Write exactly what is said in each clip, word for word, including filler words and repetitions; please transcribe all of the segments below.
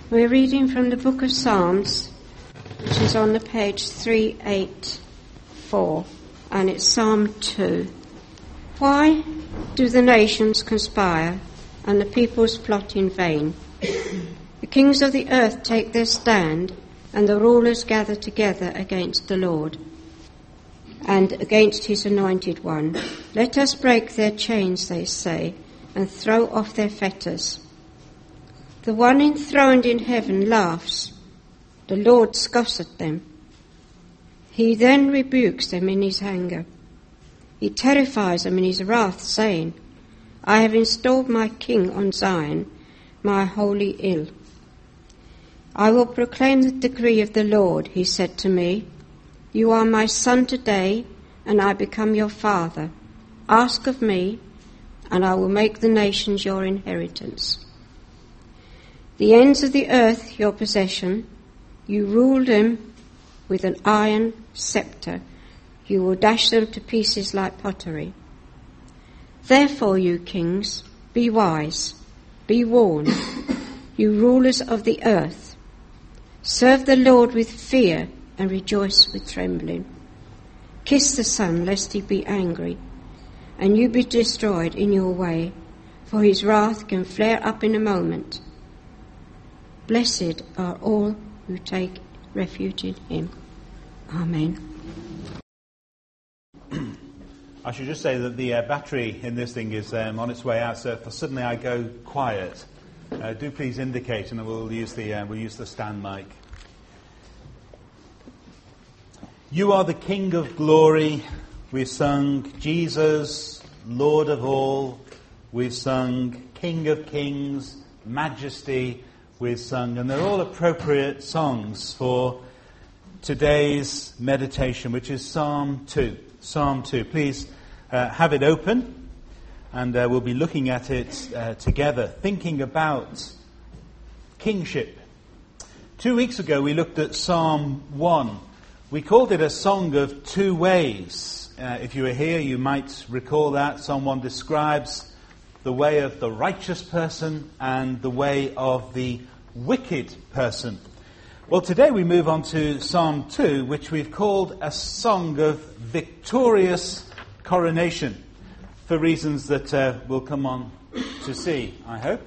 We're reading from the book of Psalms, which is on the page three eighty-four, and it's Psalm two. Why do the nations conspire and the peoples plot in vain? The kings of the earth take their stand, and the rulers gather together against the Lord and against his anointed one. Let us break their chains, they say, and throw off their fetters. The one enthroned in heaven laughs. The Lord scoffs at them. He then rebukes them in his anger. He terrifies them in his wrath, saying, I have installed my king on Zion, my holy hill. I will proclaim the decree of the Lord. He said to me, You are my son today, and I become your father. Ask of me, and I will make the nations your inheritance. The ends of the earth your possession. You rule them with an iron scepter. You will dash them to pieces like pottery. Therefore, you kings, be wise, be warned, you rulers of the earth. Serve the Lord with fear and rejoice with trembling. Kiss the Son, lest he be angry, and you be destroyed in your way, for his wrath can flare up in a moment. Blessed are all who take refuge in him. Amen. I should just say that the uh, battery in this thing is um, on its way out, so if suddenly I go quiet, uh, do please indicate, and we'll use the uh, we'll use the stand mic. You are the King of glory. We've sung Jesus, Lord of all. We've sung King of kings, Majesty. We've sung, and they're all appropriate songs for today's meditation, which is Psalm two. Psalm two. Please uh, have it open, and uh, we'll be looking at it uh, together, thinking about kingship. Two weeks ago, we looked at Psalm one. We called it a song of two ways. Uh, if you were here, you might recall that. Psalm one describes the way of the righteous person and the way of the wicked person. Well, today we move on to Psalm two, which we've called a song of victorious coronation, for reasons that uh, we'll come on to see, I hope.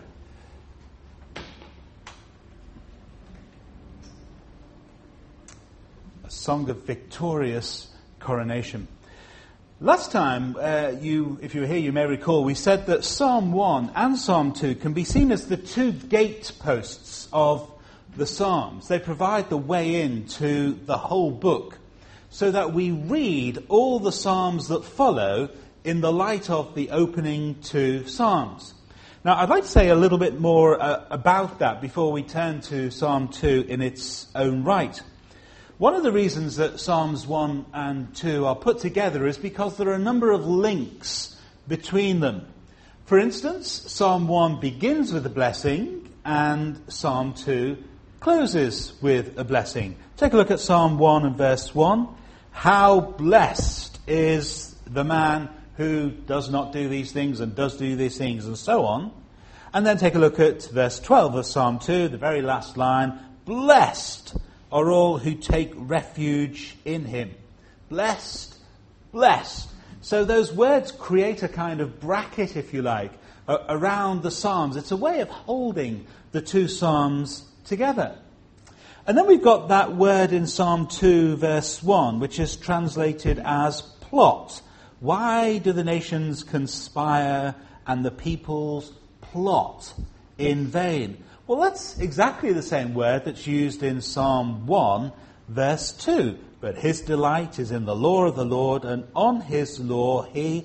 A song of victorious coronation. Last time, uh, you, if you were here, you may recall, we said that Psalm one and Psalm two can be seen as the two gateposts of the Psalms. They provide the way into the whole book, so that we read all the Psalms that follow in the light of the opening two Psalms. Now, I'd like to say a little bit more uh, about that before we turn to Psalm two in its own right. One of the reasons that Psalms one and two are put together is because there are a number of links between them. For instance, Psalm one begins with a blessing and Psalm two closes with a blessing. Take a look at Psalm one and verse one. How blessed is the man who does not do these things and does do these things, and so on. And then take a look at verse twelve of Psalm two, the very last line. Blessed are all who take refuge in him. Blessed, blessed. So those words create a kind of bracket, if you like, uh, around the Psalms. It's a way of holding the two Psalms together. And then we've got that word in Psalm two, verse one, which is translated as plot. Why do the nations conspire and the peoples plot in vain? Well, that's exactly the same word that's used in Psalm one, verse two. But his delight is in the law of the Lord, and on his law he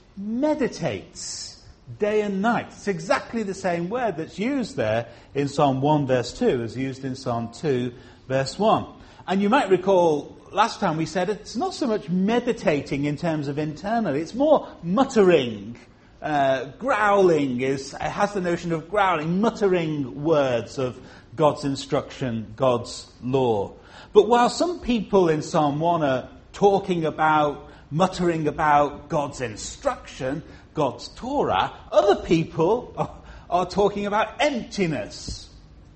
meditates day and night. It's exactly the same word that's used there in Psalm one, verse two, as used in Psalm two, verse one. And you might recall last time we said it's not so much meditating in terms of internally, it's more muttering. Uh, growling is has the notion of growling, muttering words of God's instruction, God's law. But while some people in Psalm one are talking about, muttering about God's instruction, God's Torah, other people are, are talking about emptiness,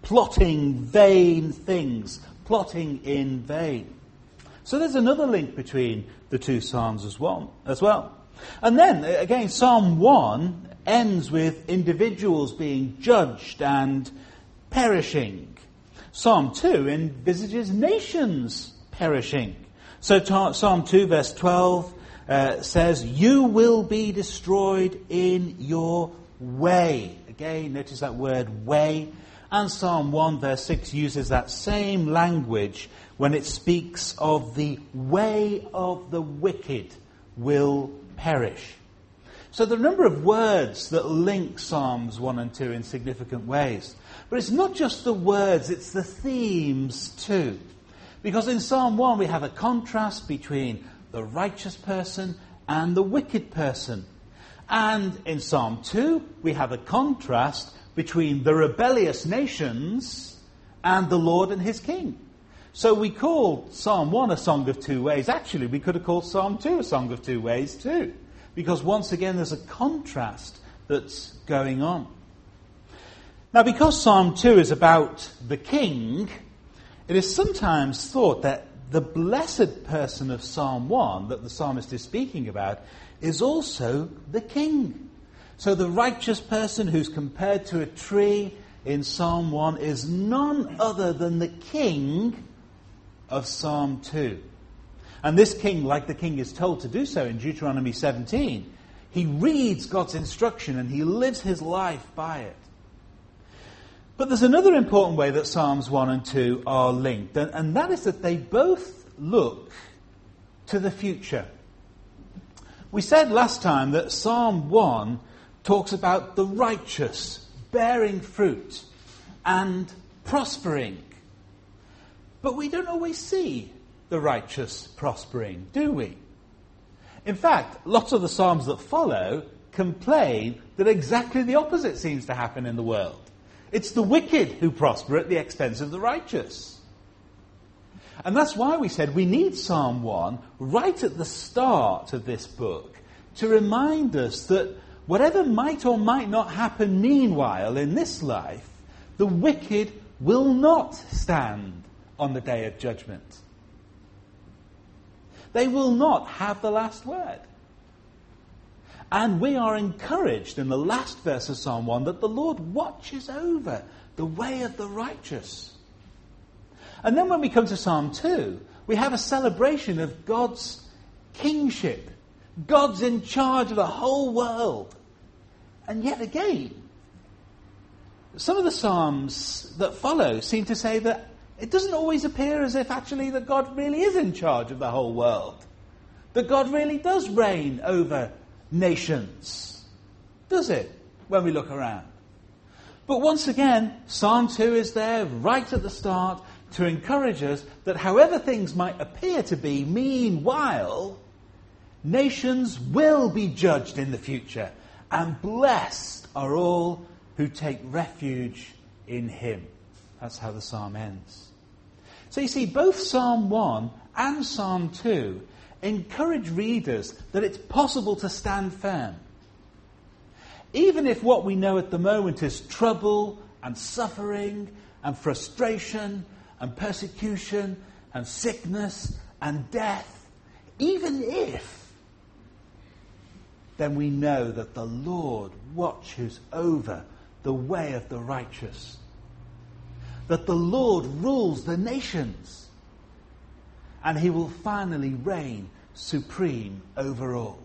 plotting vain things, plotting in vain. So there's another link between the two Psalms as well. As well. And then, again, Psalm one ends with individuals being judged and perishing. Psalm two envisages nations perishing. So ta- Psalm two verse twelve uh, says, "You will be destroyed in your way." Again, notice that word way. And Psalm one verse six uses that same language when it speaks of the way of the wicked will perish. So there are a number of words that link Psalms one and two in significant ways. But it's not just the words, it's the themes too. Because in Psalm one we have a contrast between the righteous person and the wicked person. And in Psalm two we have a contrast between the rebellious nations and the Lord and his king. So we call Psalm one a song of two ways. Actually, we could have called Psalm two a song of two ways too. Because once again, there's a contrast that's going on. Now, because Psalm two is about the king, it is sometimes thought that the blessed person of Psalm one that the psalmist is speaking about is also the king. So the righteous person who's compared to a tree in Psalm one is none other than the king of Psalm two. And this king, like the king is told to do so in Deuteronomy seventeen, he reads God's instruction and he lives his life by it. But there's another important way that Psalms one and two are linked, and, and that is that they both look to the future. We said last time that Psalm one talks about the righteous bearing fruit and prospering. But we don't always see the righteous prospering, do we? In fact, lots of the Psalms that follow complain that exactly the opposite seems to happen in the world. It's the wicked who prosper at the expense of the righteous. And that's why we said we need Psalm one right at the start of this book to remind us that whatever might or might not happen meanwhile in this life, the wicked will not stand on the day of judgment. They will not have the last word. And we are encouraged in the last verse of Psalm one that the Lord watches over the way of the righteous. And then when we come to Psalm two, we have a celebration of God's kingship. God's in charge of the whole world. And yet again, some of the Psalms that follow seem to say that it doesn't always appear as if actually that God really is in charge of the whole world. That God really does reign over nations. Does it? When we look around. But once again, Psalm two is there right at the start to encourage us that however things might appear to be, meanwhile, nations will be judged in the future. And blessed are all who take refuge in him. That's how the psalm ends. So you see, both Psalm one and Psalm two encourage readers that it's possible to stand firm. Even if what we know at the moment is trouble and suffering and frustration and persecution and sickness and death, even if, then we know that the Lord watches over the way of the righteous. That the Lord rules the nations. And he will finally reign supreme over all.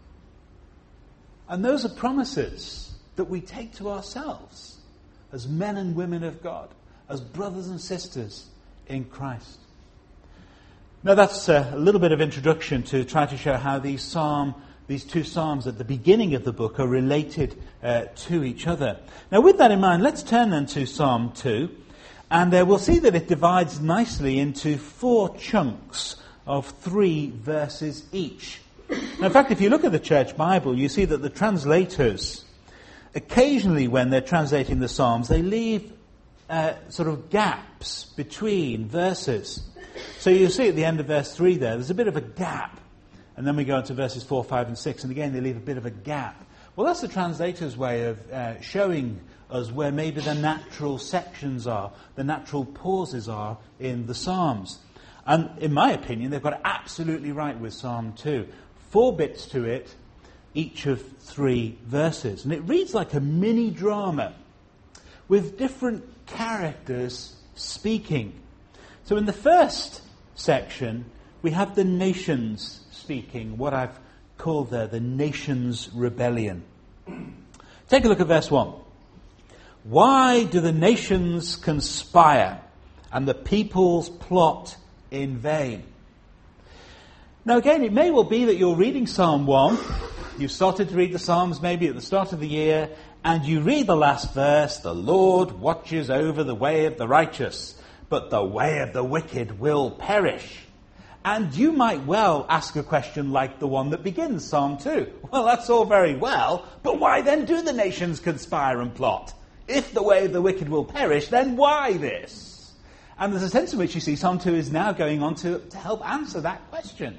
And those are promises that we take to ourselves as men and women of God, as brothers and sisters in Christ. Now that's a little bit of introduction to try to show how these psalm, these two psalms at the beginning of the book are related uh, to each other. Now with that in mind, let's turn then to Psalm two. And uh, we'll see that it divides nicely into four chunks of three verses each. Now, in fact, if you look at the Church Bible, you see that the translators, occasionally when they're translating the Psalms, they leave uh, sort of gaps between verses. So you see at the end of verse three there, there's a bit of a gap. And then we go into verses four, five and six, and again they leave a bit of a gap. Well, that's the translator's way of uh, showing as where maybe the natural sections are, the natural pauses are in the Psalms. And in my opinion, they've got it absolutely right with Psalm two. Four bits to it, each of three verses. And it reads like a mini drama with different characters speaking. So in the first section, we have the nations speaking, what I've called there the nations' rebellion. Take a look at verse one. Why do the nations conspire and the peoples plot in vain? Now again, it may well be that you're reading Psalm one. You've started to read the Psalms maybe at the start of the year, and you read the last verse, the Lord watches over the way of the righteous, but the way of the wicked will perish. And you might well ask a question like the one that begins Psalm two. Well, that's all very well, but why then do the nations conspire and plot? If the way of the wicked will perish, then why this? And there's a sense in which you see Psalm two is now going on to, to help answer that question.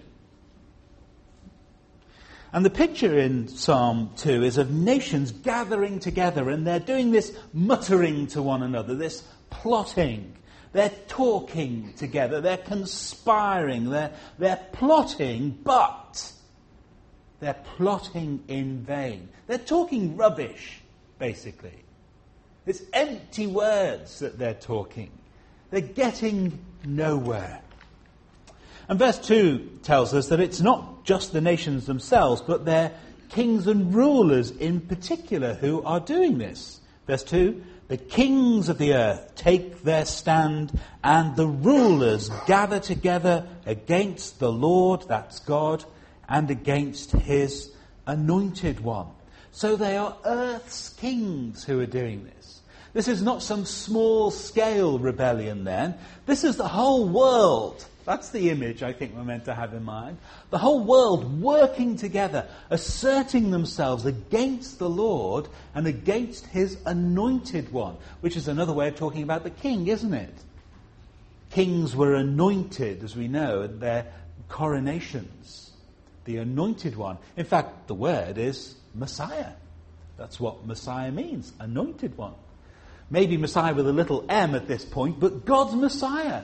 And the picture in Psalm two is of nations gathering together, and they're doing this muttering to one another, this plotting. They're talking together, they're conspiring, they're, they're plotting, but they're plotting in vain. They're talking rubbish, basically. It's empty words that they're talking. They're getting nowhere. And verse two tells us that it's not just the nations themselves, but their kings and rulers in particular who are doing this. Verse two, the kings of the earth take their stand, and the rulers gather together against the Lord, that's God, and against his anointed one. So they are earth's kings who are doing this. This is not some small-scale rebellion then. This is the whole world. That's the image I think we're meant to have in mind. The whole world working together, asserting themselves against the Lord and against his anointed one, which is another way of talking about the king, isn't it? Kings were anointed, as we know, at their coronations. The anointed one. In fact, the word is Messiah. That's what Messiah means, anointed one. Maybe Messiah with a little m at this point, but God's Messiah.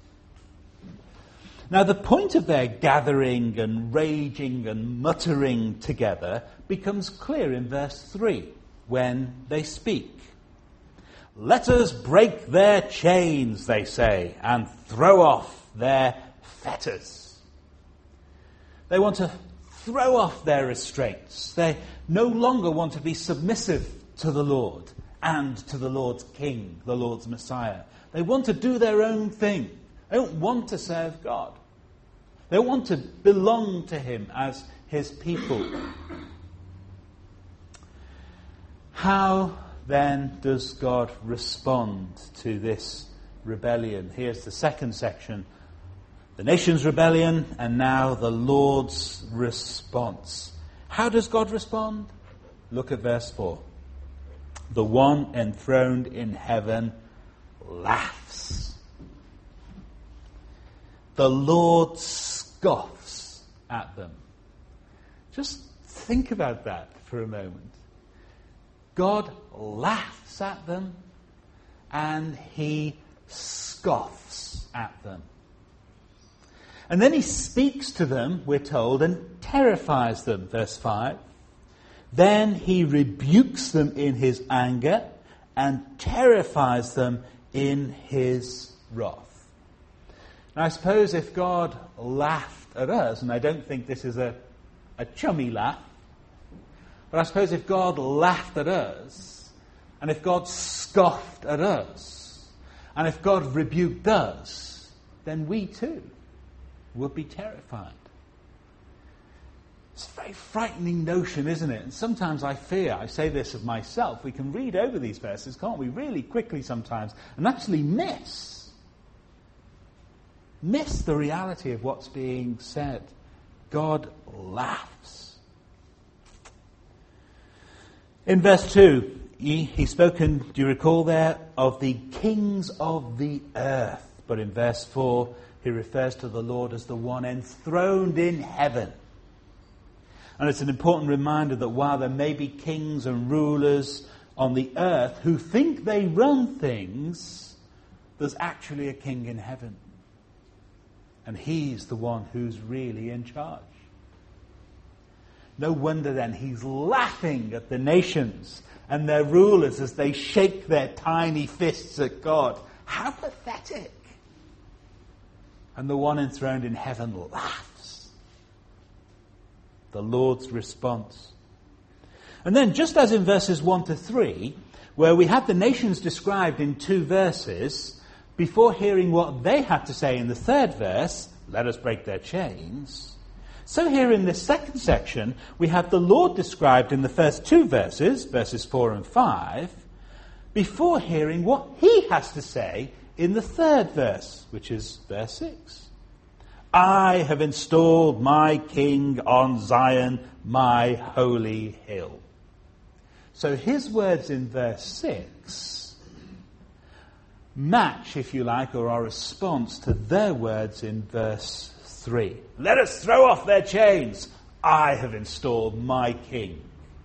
Now, the point of their gathering and raging and muttering together becomes clear in verse three, when they speak. Let us break their chains, they say, and throw off their fetters. They want to throw off their restraints. They no longer want to be submissive to the Lord and to the Lord's King, the Lord's Messiah. They want to do their own thing. They don't want to serve God. They want to belong to him as his people. How then does God respond to this rebellion? Here's the second section. The nation's rebellion, and now the Lord's response. How does God respond? Look at verse four. The one enthroned in heaven laughs. The Lord scoffs at them. Just think about that for a moment. God laughs at them and he scoffs at them. And then he speaks to them, we're told, and terrifies them, verse five. Then he rebukes them in his anger and terrifies them in his wrath. Now, I suppose if God laughed at us, and I don't think this is a, a chummy laugh, but I suppose if God laughed at us, and if God scoffed at us, and if God rebuked us, then we too would be terrified. It's a very frightening notion, isn't it? And sometimes I fear, I say this of myself, we can read over these verses, can't we, really quickly sometimes, and actually miss Miss the reality of what's being said. God laughs. In verse two, he, he's spoken, do you recall there, of the kings of the earth. But in verse four, he refers to the Lord as the one enthroned in heaven. And it's an important reminder that while there may be kings and rulers on the earth who think they run things, there's actually a king in heaven. And he's the one who's really in charge. No wonder then he's laughing at the nations and their rulers as they shake their tiny fists at God. How pathetic! And the one enthroned in heaven laughs. The Lord's response. And then, just as in verses one to three, where we had the nations described in two verses, before hearing what they had to say in the third verse, let us break their chains, so here in this second section, we have the Lord described in the first two verses, verses four and five, before hearing what he has to say in the third verse, which is verse six. I have installed my king on Zion, my holy hill. So his words in verse six match, if you like, or our response to their words in verse three. Let us throw off their chains. I have installed my king.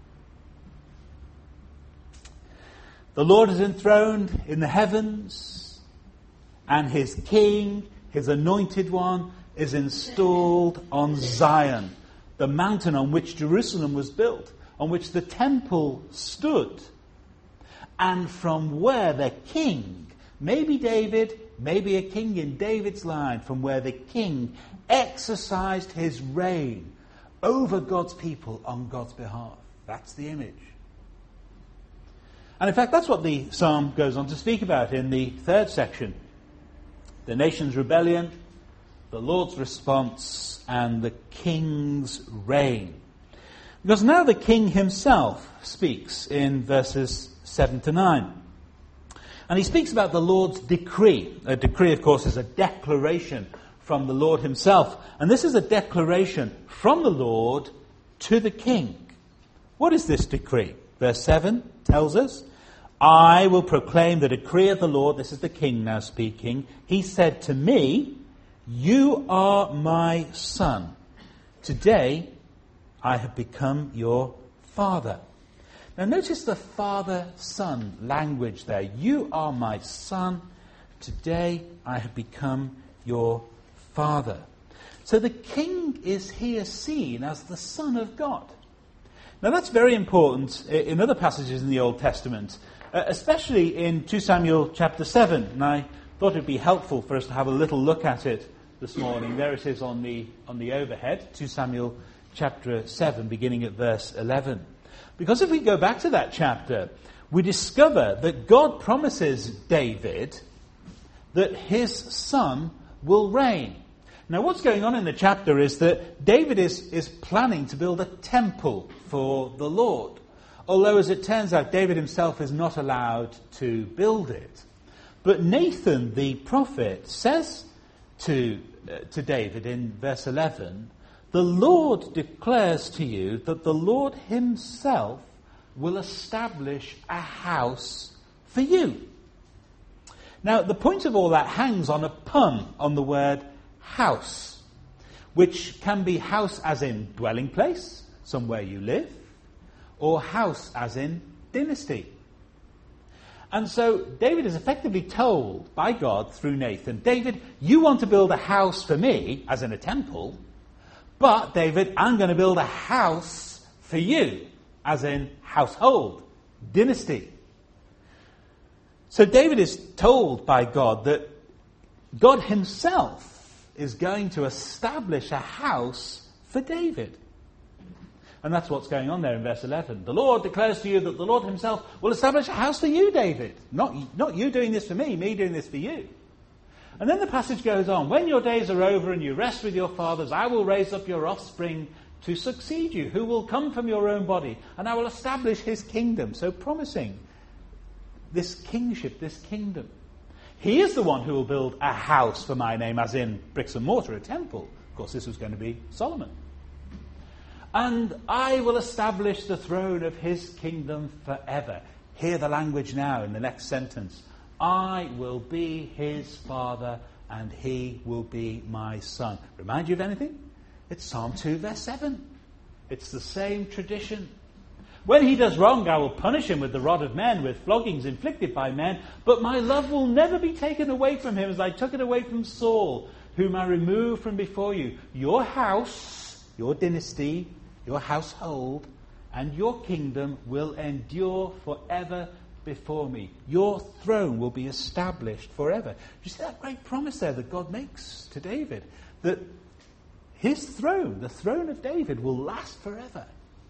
The Lord is enthroned in the heavens, and his king, his anointed one, is installed on Zion, the mountain on which Jerusalem was built, on which the temple stood, and from where the king, maybe David, maybe a king in David's line, from where the king exercised his reign over God's people on God's behalf. That's the image. And in fact, that's what the psalm goes on to speak about in the third section. The nation's rebellion, the Lord's response, and the king's reign. Because now the king himself speaks in verses seven to nine. And he speaks about the Lord's decree. A decree, of course, is a declaration from the Lord himself. And this is a declaration from the Lord to the king. What is this decree? Verse seven tells us, I will proclaim the decree of the Lord. This is the king now speaking. He said to me, you are my son. Today I have become your father. Now notice the father-son language there. You are my son. Today I have become your father. So the king is here seen as the Son of God. Now that's very important in other passages in the Old Testament, especially in Second Samuel chapter seven. And I thought it would be helpful for us to have a little look at it this morning. There it is on the on the overhead, Second Samuel chapter seven, beginning at verse eleven. Because if we go back to that chapter, we discover that God promises David that his son will reign. Now what's going on in the chapter is that David is, is planning to build a temple for the Lord. Although, as it turns out, David himself is not allowed to build it. But Nathan, the prophet, says to, uh, to David in verse eleven, the Lord declares to you that the Lord himself will establish a house for you. Now, the point of all that hangs on a pun on the word house, which can be house as in dwelling place, somewhere you live, or house as in dynasty. And so David is effectively told by God through Nathan, David, you want to build a house for me, as in a temple, but, David, I'm going to build a house for you, as in household, dynasty. So David is told by God that God himself is going to establish a house for David. And that's what's going on there in verse eleven. The Lord declares to you that the Lord himself will establish a house for you, David. Not, not you doing this for me, me doing this for you. And then the passage goes on. When your days are over and you rest with your fathers, I will raise up your offspring to succeed you, who will come from your own body, and I will establish his kingdom. So promising this kingship, this kingdom. He is the one who will build a house for my name, as in bricks and mortar, a temple. Of course, this was going to be Solomon. And I will establish the throne of his kingdom forever. Hear the language now in the next sentence. I will be his father, and he will be my son. Remind you of anything? It's Psalm two, verse seven. It's the same tradition. When he does wrong, I will punish him with the rod of men, with floggings inflicted by men, but my love will never be taken away from him as I took it away from Saul, whom I removed from before you. Your house, your dynasty, your household, and your kingdom will endure forever before me. Your throne will be established forever. You see that great promise there that God makes to David, that his throne, the throne of David, will last forever.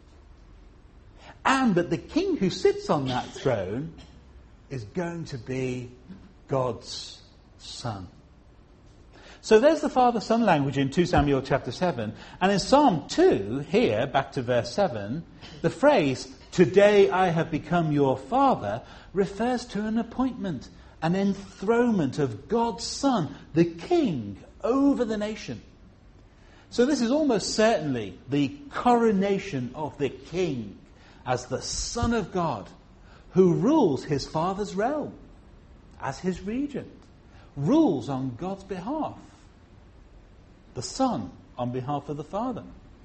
And that the king who sits on that throne is going to be God's son. So there's the father-son language in Second Samuel chapter seven. And in Psalm two, here, back to verse seven, the phrase, "Today I have become your father," refers to an appointment, an enthronement of God's son, the king over the nation. So this is almost certainly the coronation of the king as the Son of God, who rules his Father's realm as his regent, rules on God's behalf, the Son on behalf of the Father.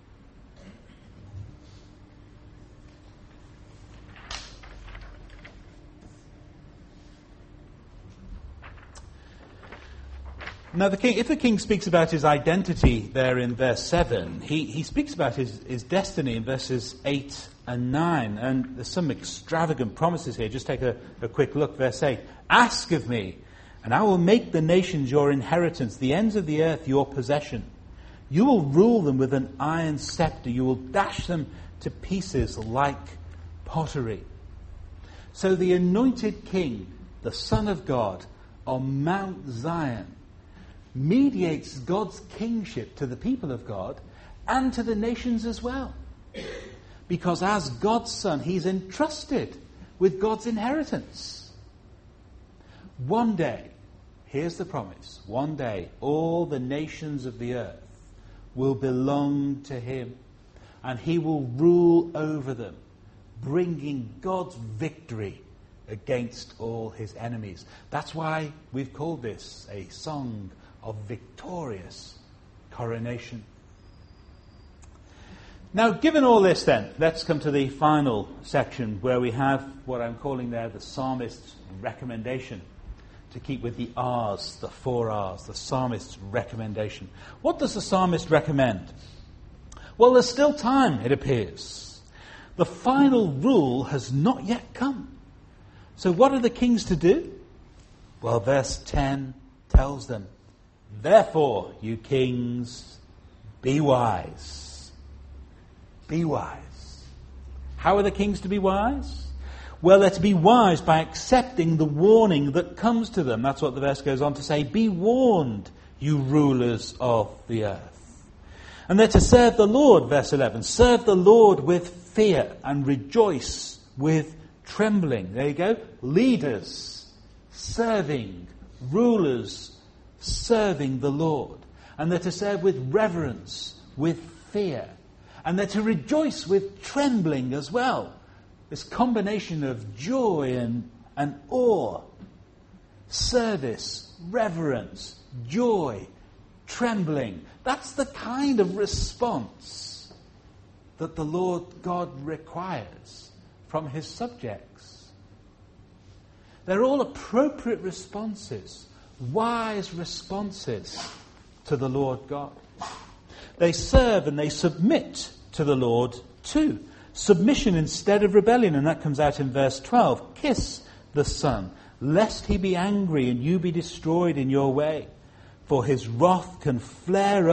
Now, the king, if the king speaks about his identity there in verse seven, he, he speaks about his, his destiny in verses eight and nine. And there's some extravagant promises here. Just take a, a quick look. Verse eight. "Ask of me, and I will make the nations your inheritance, the ends of the earth your possession. You will rule them with an iron scepter. You will dash them to pieces like pottery." So the anointed king, the Son of God, on Mount Zion, mediates God's kingship to the people of God and to the nations as well. Because as God's son, he's entrusted with God's inheritance. One day, here's the promise, one day all the nations of the earth will belong to him, and he will rule over them, bringing God's victory against all his enemies. That's why we've called this a song of victorious coronation. Now, given all this then, let's come to the final section where we have what I'm calling there the psalmist's recommendation. To keep with the R's, the four R's, the psalmist's recommendation. What does the psalmist recommend? Well, there's still time, it appears. The final rule has not yet come. So what are the kings to do? Well, verse ten tells them, "Therefore, you kings, be wise." Be wise. How are the kings to be wise? Well, they're to be wise by accepting the warning that comes to them. That's what the verse goes on to say. "Be warned, you rulers of the earth." And they're to serve the Lord, verse eleven. Serve the Lord with fear and rejoice with trembling. There you go. Leaders, serving, rulers, serving the Lord. And they're to serve with reverence, with fear. And they're to rejoice with trembling as well. This combination of joy and, and awe. Service, reverence, joy, trembling. That's the kind of response that the Lord God requires from his subjects. They're all appropriate responses, wise responses to the Lord God. They serve and they submit to the Lord too. Submission instead of rebellion, and that comes out in verse twelve. "Kiss the Son, lest he be angry and you be destroyed in your way. For his wrath can flare